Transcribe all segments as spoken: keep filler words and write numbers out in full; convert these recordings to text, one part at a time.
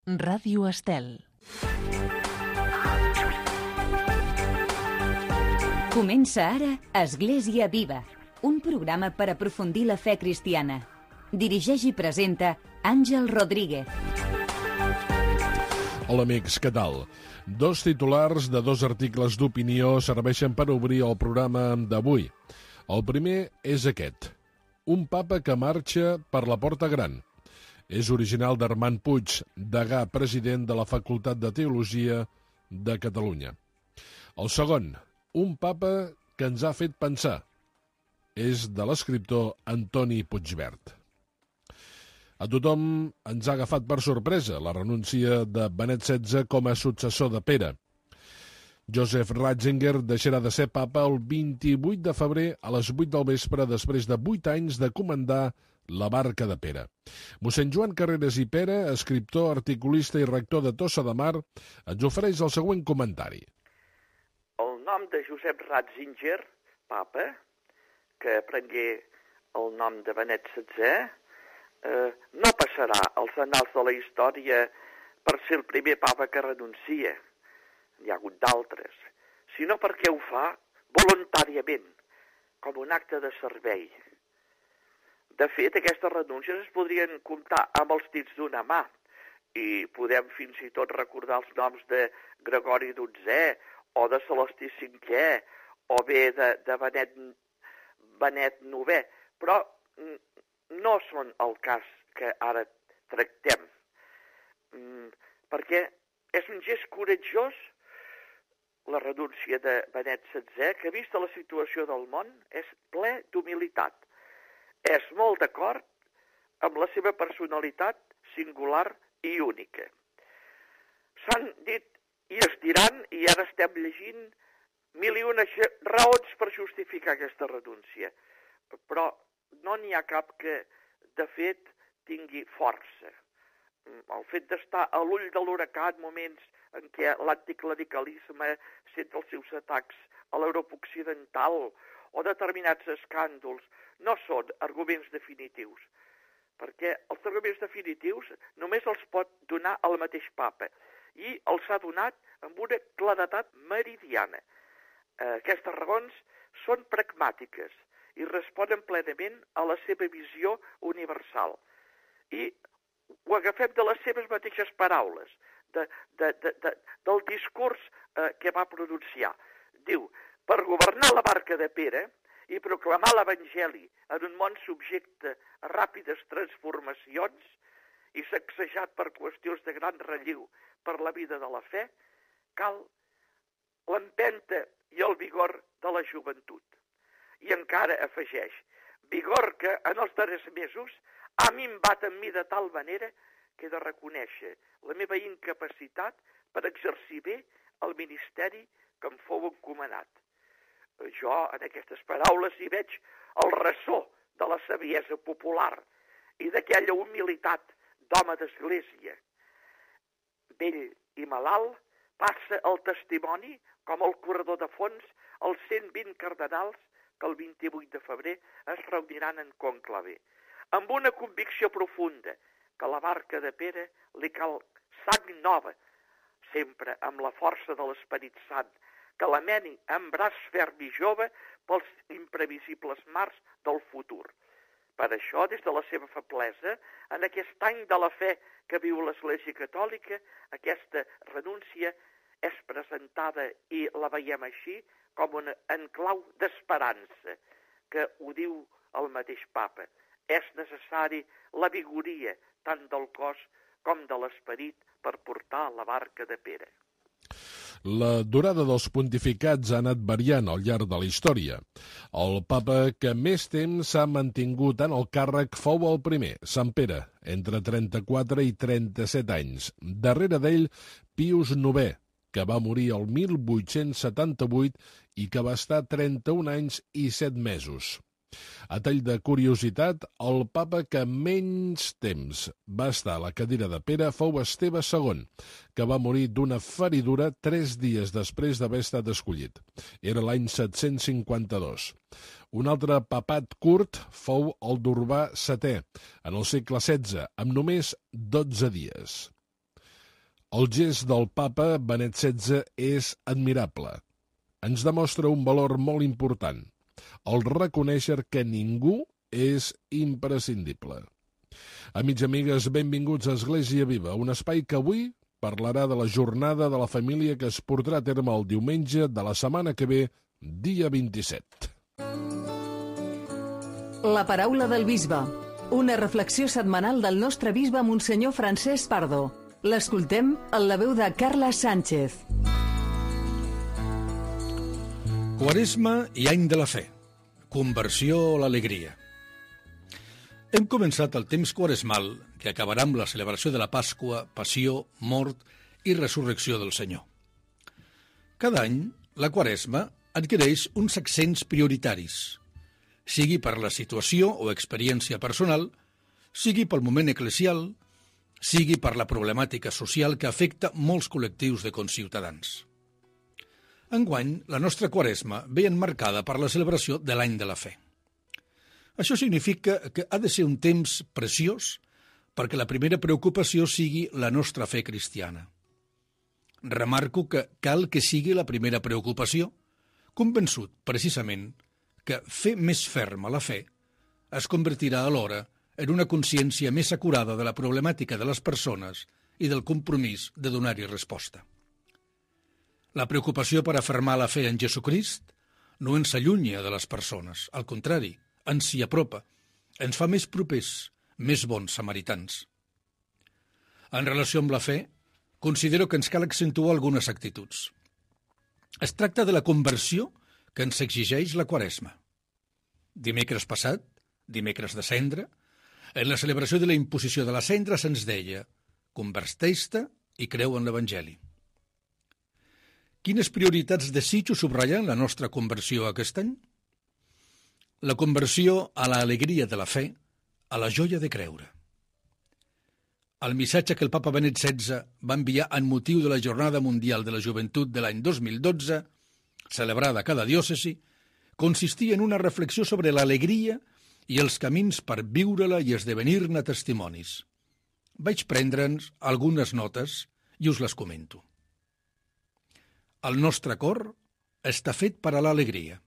Ràdio Estel. Comença ara Església Viva, un programa per aprofundir la fe cristiana. Dirigeix i presenta Àngel Rodríguez. Hola amics, què tal? Dos titulars de dos articles d'opinió serveixen per obrir el programa d'avui. El primer és aquest: un papa que marxa per la porta gran. És original d'Armand Puig, degà president de la Facultat de Teologia de Catalunya. El segon, un papa que ens ha fet pensar. És de l'escriptor Antoni Puigvert. A tothom ens ha agafat per sorpresa la renúncia de Benet setze com a successor de Pere. Joseph Ratzinger deixarà de ser papa el vint-i-vuit de febrer a les vuit del vespre després de vuit anys de comandar la barca de Pere. Mossèn Joan Carreras i Pere, escriptor, articulista i rector de Tossa de Mar, ens ofereix el següent comentari. El nom de Josep Ratzinger, papa, que prengué el nom de Benet setze, eh, no passarà als annals de la història per ser el primer papa que renuncia. N'hi ha hagut d'altres, sinó perquè ho fa voluntàriament, com un acte de servei. De fet, aquestes renúncies es podrien comptar amb els dits d'una mà, i podem fins i tot recordar els noms de Gregori dotzè, o de Celestí cinquè, o bé de, de Benet, Benet novè, però no són el cas que ara tractem, mm, perquè és un gest coratjós la renúncia de Benet setze, que vista la situació del món és ple d'humilitat. És molt d'acord amb la seva personalitat singular i única. S'han dit i es diran, i ara estem llegint mil i una raons per justificar aquesta renúncia, però no n'hi ha cap que, de fet, tingui força. El fet d'estar a l'ull de l'huracà en moments en què l'anticlericalisme sent els seus atacs a l'Europa occidental o determinats escàndols no són arguments definitius, perquè els arguments definitius només els pot donar el mateix papa, i els ha donat amb una claredat meridiana. Aquestes raons són pragmàtiques i responen plenament a la seva visió universal. I ho agafem de les seves mateixes paraules, de, de, de, de, del discurs eh, que va pronunciar. Diu, per governar la barca de Pere i proclamar l'Evangeli en un món subjecte a ràpides transformacions i sacsejat per qüestions de gran relleu per la vida de la fe, cal l'empenta i el vigor de la joventut. I encara afegeix, vigor que en els darrers mesos ha minvat en mi de tal manera que he de reconèixer la meva incapacitat per exercir bé el ministeri que em fou encomanat. Jo, en aquestes paraules, hi veig el ressò de la saviesa popular i d'aquella humilitat d'home d'església. Vell i malalt, passa el testimoni com el corredor de fons als cent vint cardenals que el vint-i-vuit de febrer es reuniran en conclave, amb una convicció profunda que a la barca de Pere li cal sang nova, sempre amb la força de l'Esperit Sant, que la meni amb braç ferm i jove pels imprevisibles mars del futur. Per això, des de la seva feblesa, en aquest any de la fe que viu l'Església Catòlica, aquesta renúncia és presentada, i la veiem així, com un enclau d'esperança, que ho diu el mateix papa. És necessari la vigoria tant del cos com de l'esperit per portar la barca de Pere. La durada dels pontificats ha anat variant al llarg de la història. El papa que més temps s'ha mantingut en el càrrec fou el primer, Sant Pere, entre trenta-quatre i trenta-set anys. Darrere d'ell, Pius novè, que va morir el mil vuit-cents setanta-vuit i que va estar trenta-un anys i set mesos. A tall de curiositat, el papa que menys temps va estar a la cadira de Pere fou Esteve segon, que va morir d'una feridura tres dies després d'haver estat escollit. Era l'any set-cents cinquanta-dos. Un altre papat curt fou el d'Urbà setè, en el segle setze, amb només dotze dies. El gest del papa Benet setze és admirable. Ens demostra un valor molt important, el reconèixer que ningú és imprescindible. Amics i amigues, benvinguts a Església Viva, un espai que avui parlarà de la jornada de la família que es portarà a terme el diumenge de la setmana que ve, dia vint-i-set. La paraula del bisbe, una reflexió setmanal del nostre bisbe Monsenyor Francesc Pardo. L'escoltem en la veu de Carla Sánchez. Quaresma i any de la fe. Conversió a l'alegria. Hem començat el temps quaresmal, que acabarà amb la celebració de la Pasqua, Passió, Mort i Resurrecció del Senyor. Cada any, la Quaresma adquireix uns accents prioritaris, sigui per la situació o experiència personal, sigui pel moment eclesial, sigui per la problemàtica social que afecta molts col·lectius de conciutadans. Enguany, la nostra Quaresma ve enmarcada per la celebració de l'any de la fe. Això significa que ha de ser un temps preciós perquè la primera preocupació sigui la nostra fe cristiana. Remarco que cal que sigui la primera preocupació, convençut, precisament, que fer més ferma la fe es convertirà alhora en una consciència més acurada de la problemàtica de les persones i del compromís de donar-hi resposta. La preocupació per afermar la fe en Jesucrist no ens allunya de les persones, al contrari, ens s'hi apropa, ens fa més propers, més bons samaritans. En relació amb la fe, considero que ens cal accentuar algunes actituds. Es tracta de la conversió que ens exigeix la Quaresma. Dimecres passat, dimecres de Cendra, en la celebració de la imposició de la cendra se'ns deia «Converteix-te i creu en l'Evangeli». Quines prioritats desitjo subratllar en la nostra conversió aquest any? La conversió a l'alegria de la fe, a la joia de creure. El missatge que el papa Benet setze va enviar en motiu de la Jornada Mundial de la Joventut de l'any dos mil dotze, celebrada a cada diòcesi, consistia en una reflexió sobre l'alegria i els camins per viure-la i esdevenir-ne testimonis. Vaig prendre'ns algunes notes i us les comento. El nostre cor està fet per a l'alegria.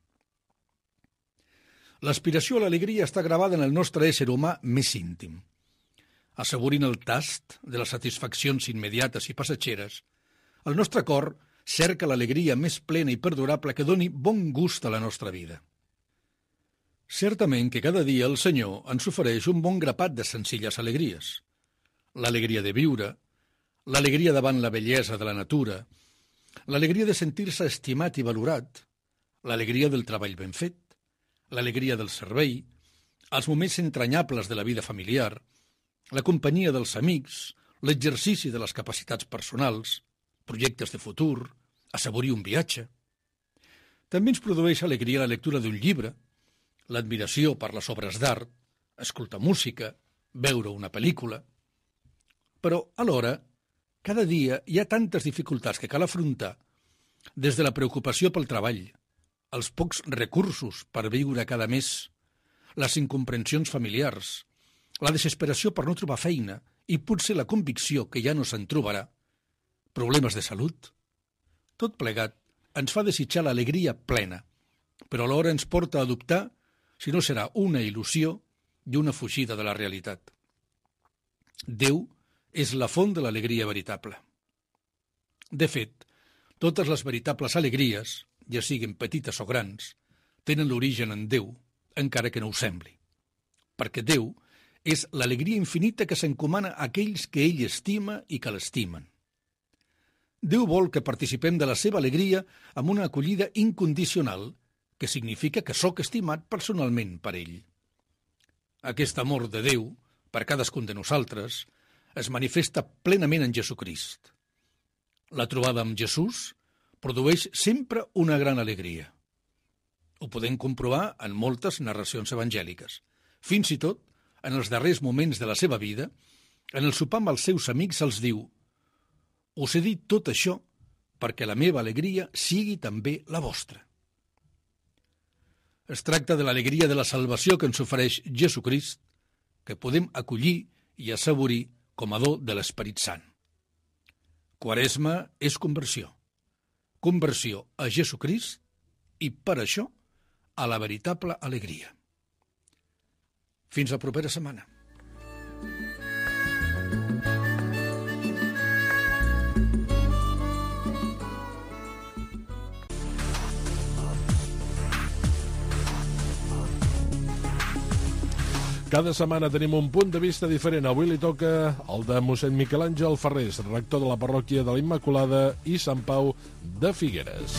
L'aspiració a l'alegria està gravada en el nostre ésser humà més íntim. Assaborint el tast de les satisfaccions immediates i passatgeres, el nostre cor cerca l'alegria més plena i perdurable que doni bon gust a la nostra vida. Certament que cada dia el Senyor ens ofereix un bon grapat de senzilles alegries. L'alegria de viure, l'alegria davant la bellesa de la natura, l'alegria de sentir-se estimat i valorat, l'alegria del treball ben fet, l'alegria del servei, els moments entranyables de la vida familiar, la companyia dels amics, l'exercici de les capacitats personals, projectes de futur, assaborir un viatge. També ens produeix alegria la lectura d'un llibre, l'admiració per les obres d'art, escoltar música, veure una pel·lícula. Però, alhora, cada dia hi ha tantes dificultats que cal afrontar, des de la preocupació pel treball, els pocs recursos per viure cada mes, les incomprensions familiars, la desesperació per no trobar feina i potser la convicció que ja no se'n trobarà, problemes de salut. Tot plegat ens fa desitjar l'alegria plena, però alhora ens porta a dubtar si no serà una il·lusió i una fugida de la realitat. Déu és la font de l'alegria veritable. De fet, totes les veritables alegries, ja siguin petites o grans, tenen l'origen en Déu, encara que no ho sembli. Perquè Déu és l'alegria infinita que s'encomana a aquells que ell estima i que l'estimen. Déu vol que participem de la seva alegria amb una acollida incondicional, que significa que sóc estimat personalment per ell. Aquest amor de Déu, per cadascun de nosaltres, es manifesta plenament en Jesucrist. La trobada amb Jesús produeix sempre una gran alegria. Ho podem comprovar en moltes narracions evangèliques. Fins i tot, en els darrers moments de la seva vida, en el sopar amb els seus amics els diu: «Us he dit tot això perquè la meva alegria sigui també la vostra». Es tracta de l'alegria de la salvació que ens ofereix Jesucrist, que podem acollir i assaborir com a do de l'Esperit Sant. Quaresma és conversió. Conversió a Jesucrist i, per això, a la veritable alegria. Fins la propera setmana. Cada setmana tenim un punt de vista diferent. Avui li toca el de mossèn Miquel Àngel Ferrés, rector de la parròquia de la Immaculada i Sant Pau de Figueres.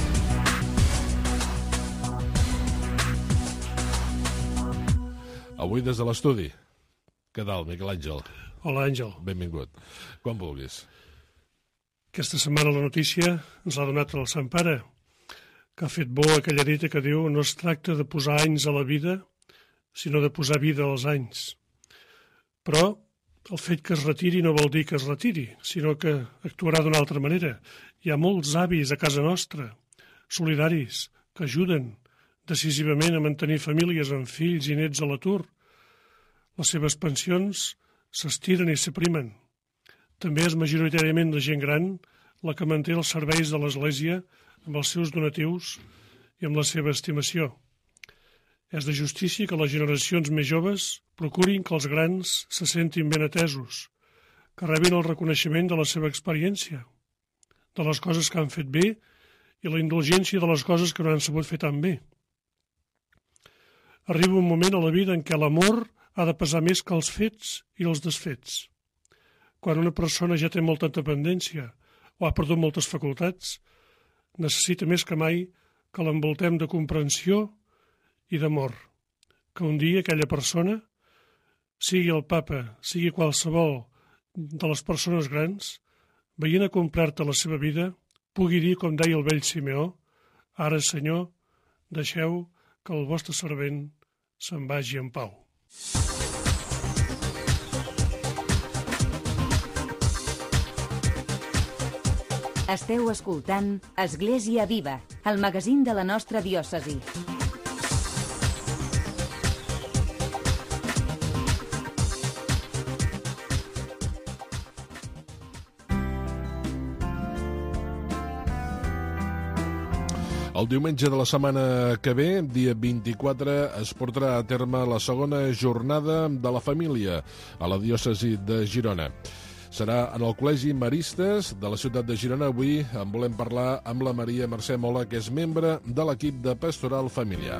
Avui des de l'estudi. Què tal, Miquel Àngel? Hola, Àngel. Benvingut. Quan vulguis. Aquesta setmana la notícia ens l'ha donat el Sant Pare, que ha fet bo aquella dita que diu no es tracta de posar anys a la vida, sinó de posar vida als anys. Però el fet que es retiri no vol dir que es retiri, sinó que actuarà d'una altra manera. Hi ha molts avis a casa nostra, solidaris, que ajuden decisivament a mantenir famílies amb fills i nets a l'atur. Les seves pensions s'estiren i s'aprimen. També és majoritàriament la gent gran la que manté els serveis de l'Església amb els seus donatius i amb la seva estimació. És de justícia que les generacions més joves procurin que els grans se sentin ben atesos, que rebin el reconeixement de la seva experiència, de les coses que han fet bé i la indulgència de les coses que no han sabut fer tan bé. Arriba un moment a la vida en què l'amor ha de pesar més que els fets i els desfets. Quan una persona ja té molta dependència o ha perdut moltes facultats, necessita més que mai que l'envoltem de comprensió i d'amor, que un dia aquella persona, sigui el papa, sigui qualsevol de les persones grans, veient acomplir-te la seva vida, pugui dir, com deia el vell Simeó, ara, Senyor, deixeu que el vostre servent se'n vagi en pau. Esteu escoltant Església Viva, el magazín de la nostra diòcesi. El diumenge de la setmana que ve, dia vint-i-quatre, es portarà a terme la segona jornada de la família a la diòcesi de Girona. Serà en el Col·legi Maristes de la ciutat de Girona. Avui en volem parlar amb la Maria Mercè Mola, que és membre de l'equip de Pastoral Familiar.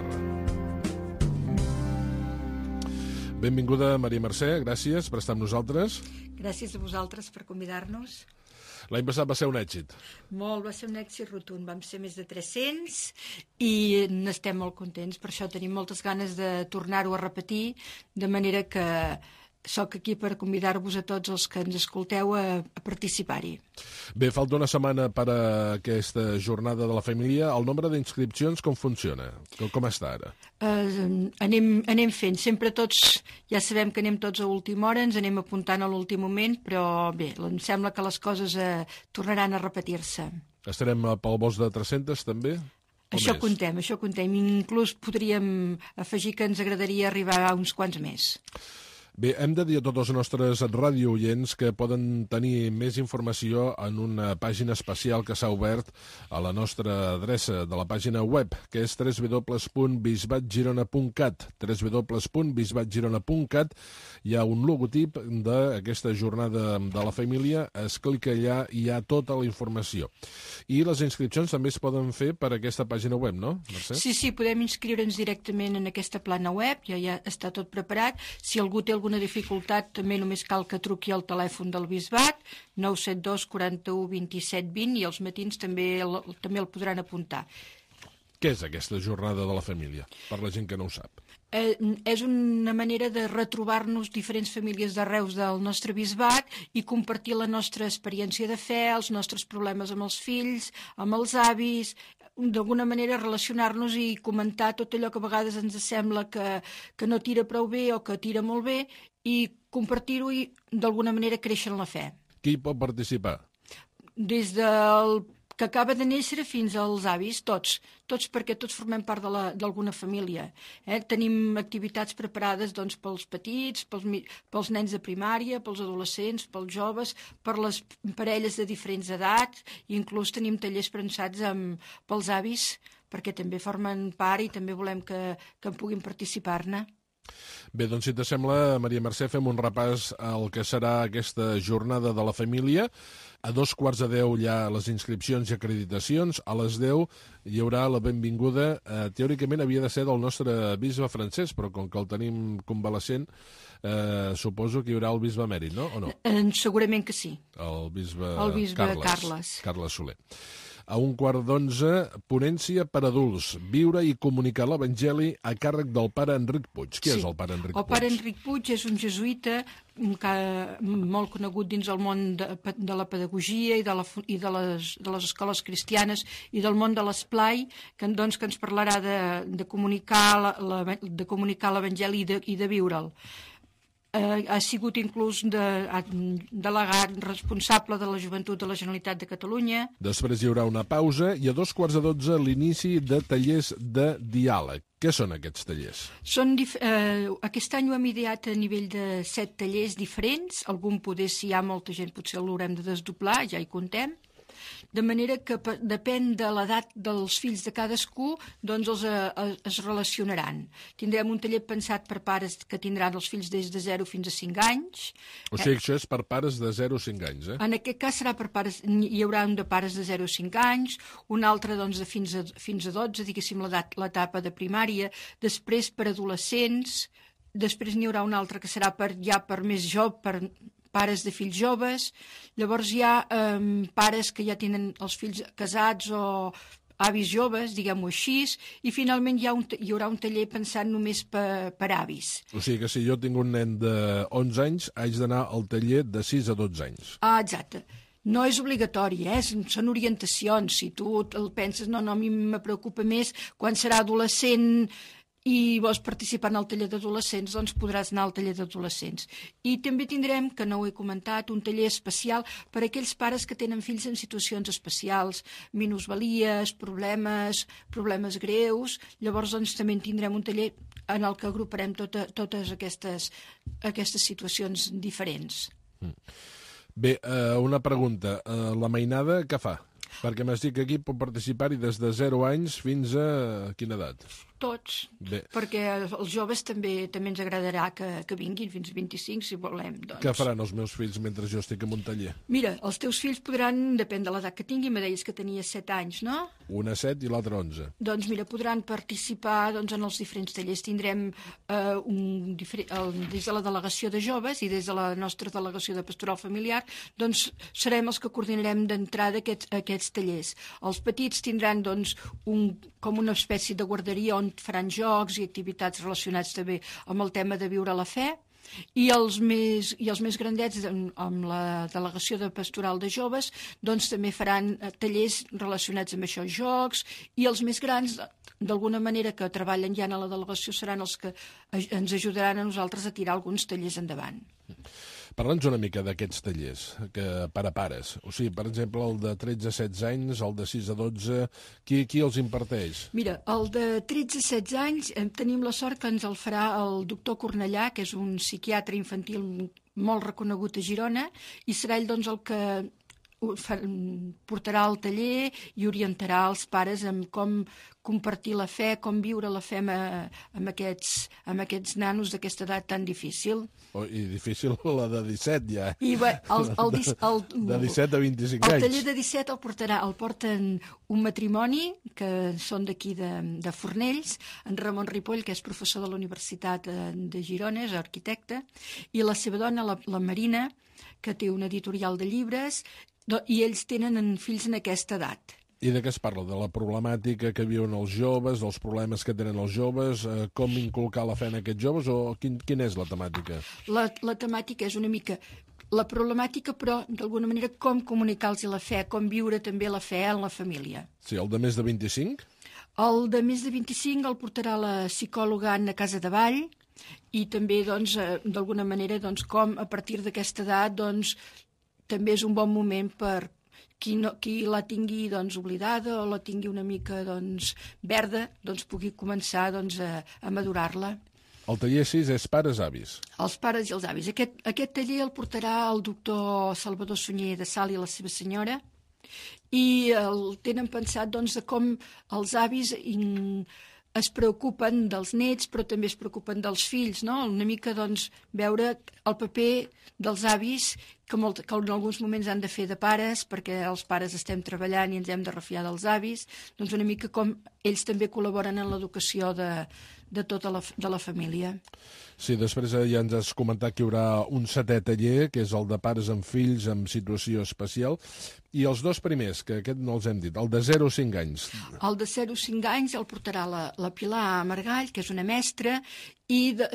Benvinguda, Maria Mercè, gràcies per estar amb nosaltres. Gràcies a vosaltres per convidar-nos. L'any passat va ser un èxit. Molt, va ser un èxit rotund. Vam ser més de tres-cents i n'estem molt contents. Per això tenim moltes ganes de tornar-ho a repetir, de manera que soc aquí per convidar-vos a tots els que ens escolteu a, a participar-hi. Bé, falta una setmana per a aquesta jornada de la família. El nombre d'inscripcions com funciona? Com, com està ara? Uh, anem, anem fent. Sempre tots, ja sabem que anem tots a última hora, ens anem apuntant a l'últim moment, però bé, em sembla que les coses uh, tornaran a repetir-se. Estarem pel volts de tres-centes també? Això contem, això contem. Inclús podríem afegir que ens agradaria arribar a uns quants més. Bé, hem de dir a tots els nostres radiooients que poden tenir més informació en una pàgina especial que s'ha obert a la nostra adreça de la pàgina web, que és w w w punt bisbat girona punt cat. w w w punt bisbat girona punt cat. Hi ha un logotip d'aquesta jornada de la família, es clica allà i hi ha tota la informació. I les inscripcions també es poden fer per aquesta pàgina web, no, Mercè? Sí, sí, podem inscriure'ns directament en aquesta plana web, ja, ja està tot preparat. Si algú té alguna dificultat, també només cal que truqui al telèfon del Bisbat, nou set dos quaranta-u vint-i-set vint, i els matins també el, també el podran apuntar. Què és aquesta jornada de la família, per la gent que no ho sap? Eh, és una manera de retrobar-nos diferents famílies d'arreu del nostre bisbat i compartir la nostra experiència de fe, els nostres problemes amb els fills, amb els avis, d'alguna manera relacionar-nos i comentar tot allò que a vegades ens sembla que, que no tira prou bé o que tira molt bé, i compartir-ho i d'alguna manera créixer en la fe. Qui pot participar? Des del que acaba de néixer fins als avis, tots, tots perquè tots formem part d'alguna família. Eh? Tenim activitats preparades doncs, pels petits, pels, pels nens de primària, pels adolescents, pels joves, per les parelles de diferents edats, i inclús tenim tallers pensats amb, pels avis, perquè també formen part i també volem que, que en puguin participar-ne. Bé, doncs si t'assembla, Maria Mercè, fem un repàs al que serà aquesta jornada de la família. A dos quarts de deu hi ha les inscripcions i acreditacions. A les deu hi haurà la benvinguda. Eh, teòricament havia de ser del nostre bisbe Francesc, però com que el tenim convalescent, eh, suposo que hi haurà el bisbe emèrit, no? O no? Eh, segurament que sí. El bisbe, el bisbe Carles, Carles. Carles Soler. A un quart d'onze, ponència per adults, viure i comunicar l'Evangeli a càrrec del pare Enric Puig. Qui sí. és el pare Enric Puig? El pare Enric Puig és un jesuïta que, molt conegut dins el món de, de la pedagogia i, de, la, i de, les, de les escoles cristianes i del món de l'esplai, que, doncs, que ens parlarà de, de comunicar l'Evangeli i, de, i de viure'l. Eh, ha sigut inclús de, delegat responsable de la joventut de la Generalitat de Catalunya. Després hi haurà una pausa i a dos quarts de dotze l'inici de tallers de diàleg. Què són aquests tallers? Són dif eh, aquest any ho hem ideat a nivell de set tallers diferents. Algun poder, si hi ha molta gent, potser l'haurem de desdoblar, ja hi comptem. De manera que depèn de l'edat dels fills de cadascú, doncs els eh, es relacionaran. Tindrem un taller pensat per pares que tindran els fills des de zero fins a cinc anys. O sigui, eh? Això és per pares de zero a cinc anys, eh? En aquest cas serà per pares, hi haurà un de pares de zero a cinc anys, un altre doncs, de fins a, fins a dotze, diguéssim l'etapa de primària, després per adolescents, després n'hi haurà un altre que serà per, ja per més jove, per pares de fills joves, llavors hi ha eh, pares que ja tenen els fills casats o avis joves, diguem-ho així, i finalment hi, ha un, hi haurà un taller pensat només per, per avis. O sigui que si jo tinc un nen de onze anys, haig d'anar al taller de sis a dotze anys. Ah, exacte. No és obligatori, eh? Són orientacions. Si tu el penses, no, no, a mi me preocupa més quan serà adolescent i vols participar en el taller d'adolescents, doncs podràs anar al taller d'adolescents. I també tindrem, que no ho he comentat, un taller especial per a aquells pares que tenen fills en situacions especials, minusvalies, problemes, problemes greus. Llavors, doncs, també tindrem un taller en el que agruparem tota, totes aquestes, aquestes situacions diferents. Bé, eh, una pregunta. Eh, la mainada què fa? Perquè m'has dit que aquí pot participar-hi des de zero anys fins a quina edat? Tots, Bé. perquè els joves també també ens agradarà que, que vinguin fins a vint-i-cinc, si volem. Doncs. Què faran els meus fills mentre jo estic en un taller? Mira, els teus fills podran, depèn de l'edat que tinguin, me deies que tenia set anys, no? Una set i l'altra onze. Doncs mira, podran participar doncs, en els diferents tallers. Tindrem eh, un, el, des de la delegació de joves i des de la nostra delegació de pastoral familiar, doncs serem els que coordinarem d'entrada aquests, aquests tallers. Els petits tindran doncs, un, com una espècie de guarderia on faran jocs i activitats relacionats també amb el tema de viure la fe, i els més, i els més grandets amb la delegació de pastoral de joves doncs també faran tallers relacionats amb això, jocs, i els més grans d'alguna manera que treballen ja a la delegació seran els que ens ajudaran a nosaltres a tirar alguns tallers endavant. Parla'ns una mica d'aquests tallers que per a pares. O sigui, per exemple, el de tretze a setze anys, el de sis a dotze, qui, qui els imparteix? Mira, el de tretze a setze anys eh, tenim la sort que ens el farà el doctor Cornellà, que és un psiquiatre infantil molt reconegut a Girona, i serà ell doncs el que portarà al taller i orientarà els pares en com compartir la fe, com viure la fe amb, amb, aquests, amb aquests nanos d'aquesta edat tan difícil. Oh, I difícil la de disset, ja. I bé, el, el, el, el, de disset a vint-i-cinc anys. El taller de disset el portarà, el porten un matrimoni, que són d'aquí de, de Fornells, en Ramon Ripoll, que és professor de la Universitat de Girona, és arquitecte, i la seva dona, la, la Marina, que té una editorial de llibres, i ells tenen fills en aquesta edat. I de què es parla? De la problemàtica que viuen els joves, dels problemes que tenen els joves, eh, com inculcar la fe en aquests joves, o quin, quina és la temàtica? La, la temàtica és una mica la problemàtica, però d'alguna manera com comunicar-los la fe, com viure també la fe en la família. Sí, el de més de vint-i-cinc? El de més de vint-i-cinc el portarà la psicòloga Anna Casadevall, i també, doncs, d'alguna manera, doncs, com a partir d'aquesta edat doncs, també és un bon moment per qui, no, qui la tingui doncs, oblidada o la tingui una mica doncs, verda, doncs pugui començar doncs, a, a madurar-la. El taller sis és pares-avis. Els pares i els avis. Aquest, aquest taller el portarà el doctor Salvador Sunyer de Sal i la seva senyora, i el tenen pensat doncs, de com els avis in, es preocupen dels nets, però també es preocupen dels fills, no? Una mica doncs, veure el paper dels avis, que, molt, que en alguns moments han de fer de pares, perquè els pares estem treballant i ens hem de refiar dels avis, doncs una mica com ells també col·laboren en l'educació de, de tota la, de la família. Sí, després ja ens has comentat que hi haurà un setè taller, que és el de pares amb fills en situació especial, i els dos primers, que aquest no els hem dit, el de zero a cinc anys. El de zero a cinc anys el portarà la, la Pilar Margall, que és una mestra, i de,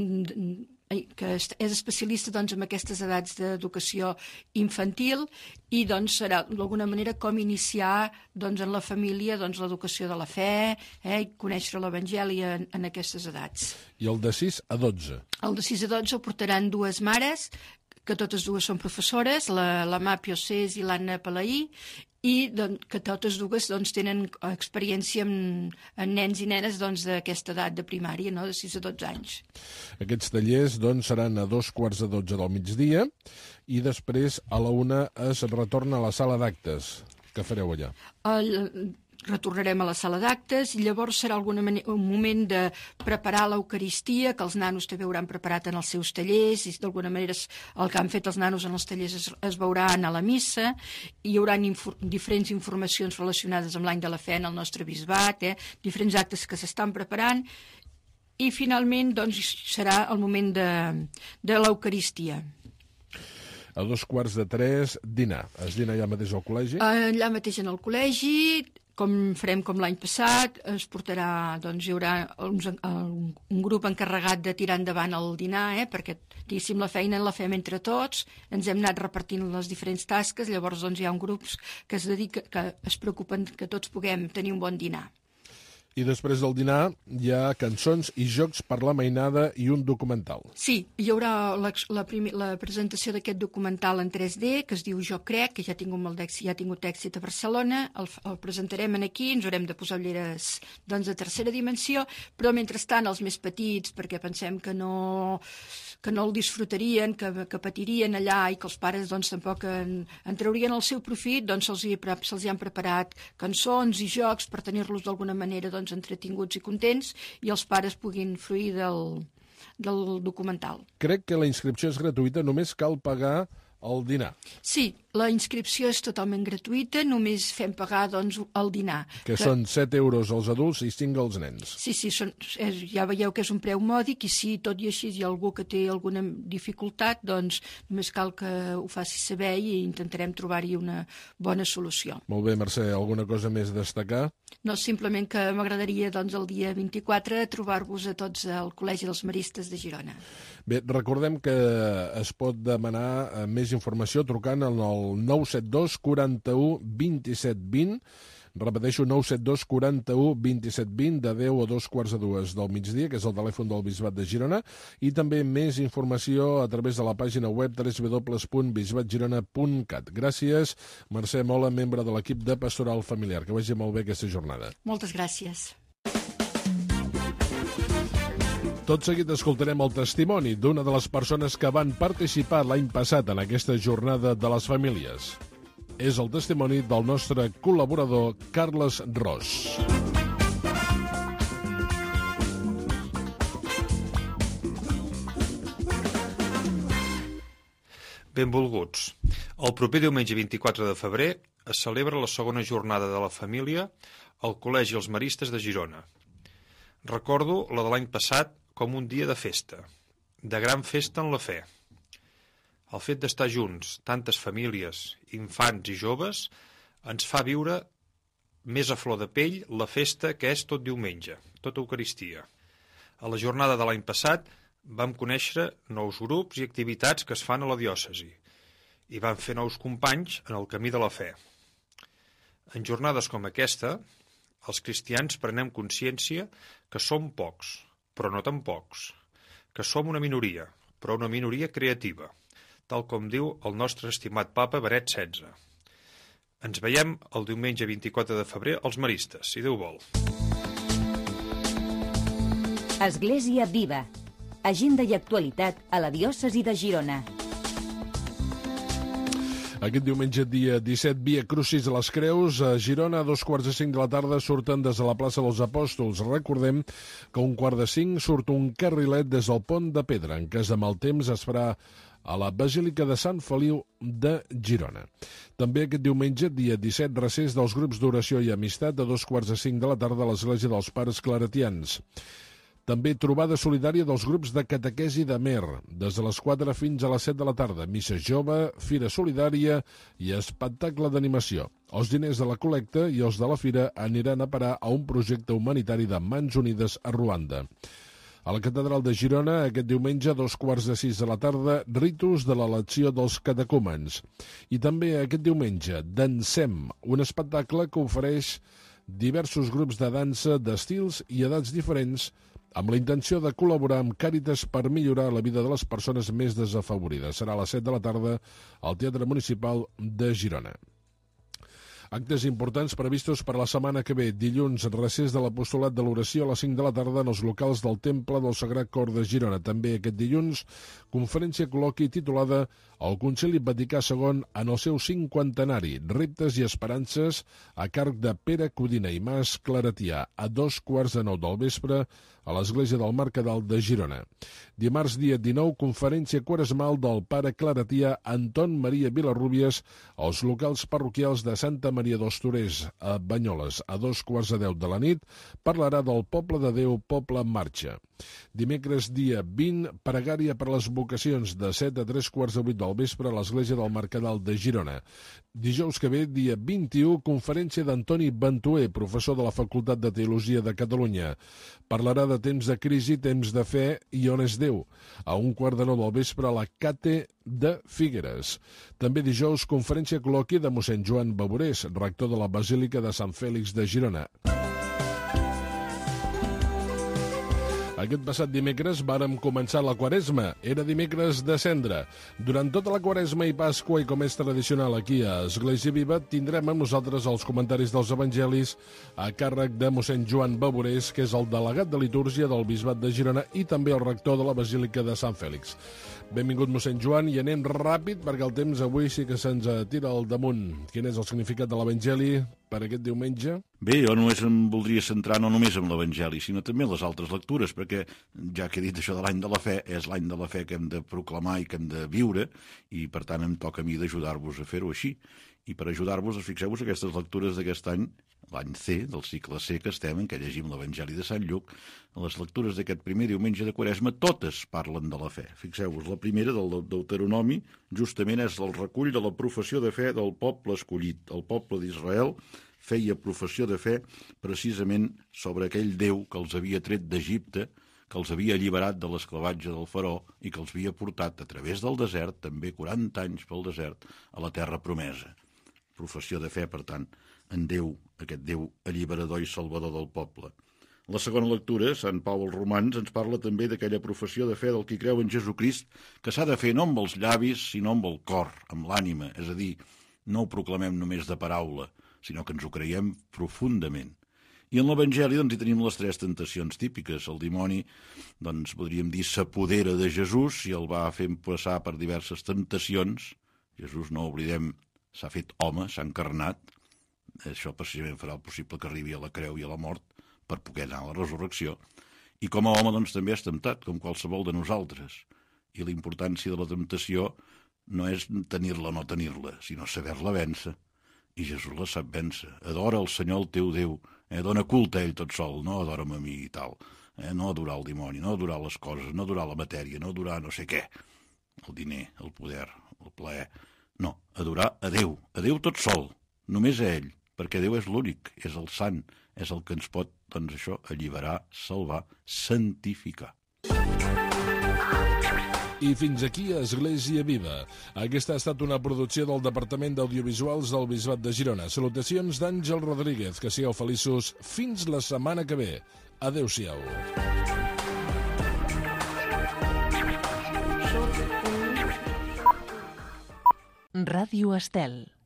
que és especialista doncs, en aquestes edats d'educació infantil, i doncs, serà d'alguna manera com iniciar doncs, en la família doncs, l'educació de la fe, eh, i conèixer l'Evangeli en, en aquestes edats. I el de sis a dotze? El de sis a dotze el portaran dues mares, que totes dues són professores, la, la Màpio Cés i l'Anna Palaí, i doncs, que totes dues doncs, tenen experiència en, en nens i nenes doncs, d'aquesta edat de primària, no? De sis a dotze anys. Aquests tallers doncs, seran a dos quarts de dotze del migdia i després a la una es retorna a la sala d'actes. Què fareu allà? El, retornarem a la sala d'actes i llavors serà alguna manera, un moment de preparar l'Eucaristia, que els nanos també hauran preparat en els seus tallers, i d'alguna manera el que han fet els nanos en els tallers es, es veuran a la missa, i hi haurà infor, diferents informacions relacionades amb l'any de la fe en el nostre bisbat, eh? Diferents actes que s'estan preparant, i finalment doncs, serà el moment de, de l'Eucaristia. A dos quarts de tres, dinar. Es dina allà mateix al col·legi? Allà mateix en el col·legi, com farem com l'any passat, es portarà, doncs hi haurà uns, un, un grup encarregat de tirar endavant el dinar, eh, perquè diguéssim la feina la fem entre tots, ens hem anat repartint les diferents tasques, llavors doncs hi ha un grups que es dedica, que es preocupen que tots puguem tenir un bon dinar. I després del dinar hi ha cançons i jocs per la mainada i un documental. Sí, hi haurà la, la, primer, la presentació d'aquest documental en tres D, que es diu Jo crec, que ja ha tingut, molt d'èxit, ja ha tingut èxit a Barcelona, el, el presentarem aquí, ens haurem de posar ulleres doncs, de tercera dimensió, però mentrestant els més petits, perquè pensem que no, que no el disfrutarien, que, que patirien allà i que els pares doncs, tampoc en, en traurien el seu profit, doncs se'ls hi, se hi han preparat cançons i jocs per tenir-los d'alguna manera doncs, entretinguts i contents, i els pares puguin fruir del, del documental. Crec que la inscripció és gratuïta, només cal pagar el dinar. Sí, la inscripció és totalment gratuïta, només fem pagar doncs, el dinar. Que, que són set euros als adults i cinc als nens. Sí, sí, són, és, ja veieu que és un preu mòdic, i si tot i així hi ha algú que té alguna dificultat, doncs només cal que ho faci saber i intentarem trobar-hi una bona solució. Molt bé, Mercè, alguna cosa més a destacar? No, simplement que m'agradaria doncs, el dia vint-i-quatre trobar-vos a tots al Col·legi dels Maristes de Girona. Bé, recordem que es pot demanar més informació trucant al nou set dos quaranta-u vint-i-set vint. Repeteixo, nou set dos quaranta-u vint-i-set vint, de deu a dos quarts de dues del migdia, que és el telèfon del Bisbat de Girona, i també més informació a través de la pàgina web w w w punt bisbat girona punt cat. Gràcies, Mercè Mola, membre de l'equip de Pastoral Familiar. Que vagi molt bé aquesta jornada. Moltes gràcies. Tot seguit escoltarem el testimoni d'una de les persones que van participar l'any passat en aquesta jornada de les famílies. És el testimoni del nostre col·laborador Carles Ros. Benvolguts. El proper diumenge vint-i-quatre de febrer es celebra la segona jornada de la família al Col·legi Els Maristes de Girona. Recordo la de l'any passat com un dia de festa, de gran festa en la fe. El fet d'estar junts, tantes famílies, infants i joves, ens fa viure més a flor de pell la festa que és tot diumenge, tota Eucaristia. A la jornada de l'any passat vam conèixer nous grups i activitats que es fan a la diòcesi i vam fer nous companys en el camí de la fe. En jornades com aquesta, els cristians prenem consciència que som pocs, però no tan pocs, que som una minoria, però una minoria creativa, tal com diu el nostre estimat papa Benet setze. Ens veiem el diumenge vint-i-quatre de febrer als Maristes, si Déu vol. Església Viva. Agenda i actualitat a la diòcesi de Girona. Aquest diumenge, dia disset, Via Crucis a les Creus. A Girona, a dos quarts de cinc de la tarda, surten des de la plaça dels Apòstols. Recordem que a un quart de cinc surt un carrilet des del Pont de Pedra. En cas de mal temps, es farà a la Basílica de Sant Feliu de Girona. També aquest diumenge, dia disset, recés dels grups d'oració i amistat a dos quarts de cinc de la tarda a l'Església dels Pares Claretians. També trobada solidària dels grups de catequesi de Mer, des de les quatre fins a les set de la tarda, missa jove, fira solidària i espectacle d'animació. Els diners de la col·lecta i els de la fira aniran a parar a un projecte humanitari de Mans Unides a Ruanda. A la Catedral de Girona, aquest diumenge, a dos quarts de sis de la tarda, ritus de l'elecció dels catecúmens. I també aquest diumenge, Dansem, un espectacle que ofereix diversos grups de dansa d'estils i edats diferents amb la intenció de col·laborar amb Càritas per millorar la vida de les persones més desafavorides. Serà a les set de la tarda al Teatre Municipal de Girona. Actes importants previstos per a la setmana que ve. Dilluns, recés de l'apostolat de l'oració a les cinc de la tarda en els locals del Temple del Sagrat Cor de Girona. També aquest dilluns, conferència col·loqui titulada El Concili Vaticà segon en el seu cinquantenari, reptes i esperances, a càrrec de Pere Codina i Mas Claretià, a dos quarts de nou del vespre a l'Església del Mercadal de Girona. Dimarts, dia dinou, conferència quaresmal del pare claretià Anton Maria Vilarrúbies als locals parroquials de Santa Maria dels Torers, a Banyoles, a dos quarts de deu de la nit, parlarà del Poble de Déu, Poble en Marxa. Dimecres, dia vint, pregària per a les vocacions de set a tres quarts de vuit del vespre a l'Església del Mercadal de Girona. Dijous que ve, dia vint-i-u, conferència d'Antoni Ventuer, professor de la Facultat de Teologia de Catalunya. Parlarà de temps de crisi, temps de fe i on és Déu, a un quart de nou del vespre a la Cate de Figueres. També dijous, conferència col·loqui de mossèn Joan Baborés, rector de la Basílica de Sant Fèlix de Girona. Aquest passat dimecres vàrem començar la Quaresma. Era dimecres de Cendra. Durant tota la Quaresma i Pasqua, i com és tradicional aquí a Església Viva, tindrem amb nosaltres els comentaris dels evangelis a càrrec de mossèn Joan Baborés, que és el delegat de litúrgia del Bisbat de Girona i també el rector de la Basílica de Sant Fèlix. Benvingut, mossèn Joan, i anem ràpid perquè el temps avui sí que se'ns tira al damunt. Quin és el significat de l'Evangeli per aquest diumenge? Bé, jo només em voldria centrar no només en l'Evangeli, sinó també en les altres lectures, perquè ja que he dit això de l'any de la fe, és l'any de la fe que hem de proclamar i que hem de viure, i per tant em toca a mi d'ajudar-vos a fer-ho així. I per ajudar-vos, fixeu-vos aquestes lectures d'aquest any, l'any C, del cicle C que estem, en què llegim l'Evangeli de Sant Lluc, les lectures d'aquest primer diumenge de Quaresma, totes parlen de la fe. Fixeu-vos, la primera, del Deuteronomi, justament és el recull de la professió de fe del poble escollit. El poble d'Israel feia professió de fe precisament sobre aquell Déu que els havia tret d'Egipte, que els havia alliberat de l'esclavatge del faraó i que els havia portat a través del desert, també quaranta anys pel desert, a la terra promesa. Professió de fe, per tant, en Déu, aquest Déu alliberador i salvador del poble. La segona lectura, Sant Pau als Romans, ens parla també d'aquella professió de fe del qui creu en Jesucrist, que s'ha de fer no amb els llavis, sinó amb el cor, amb l'ànima, és a dir, no ho proclamem només de paraula, sinó que ens ho creiem profundament. I en l'Evangeli doncs, hi tenim les tres tentacions típiques. El dimoni, doncs, podríem dir, s'apodera de Jesús i el va fent passar per diverses temptacions. Jesús, no oblidem, s'ha fet home, s'ha encarnat. Això precisament farà el possible que arribi a la creu i a la mort per poder anar a la resurrecció. I com a home, doncs, també és temptat, com qualsevol de nosaltres. I la importància de la temptació no és tenir-la o no tenir-la, sinó saber-la vèncer. I Jesús la sap vèncer. Adora el Senyor el teu Déu. Eh, dona culte a ell tot sol, no adora'm a mi i tal. Eh, no adorar el dimoni, no adorar les coses, no adorar la matèria, no adorar no sé què. El diner, el poder, el plaer. No, adorar a Déu, a Déu tot sol, només a ell, perquè Déu és l'únic, és el sant, és el que ens pot, doncs això, alliberar, salvar, santificar. I fins aquí a Església Viva. Aquesta ha estat una producció del Departament d'Audiovisuals del Bisbat de Girona. Salutacions d'Àngel Rodríguez. Que sigueu feliços fins la setmana que ve. Adéu-siau. Ràdio Estel.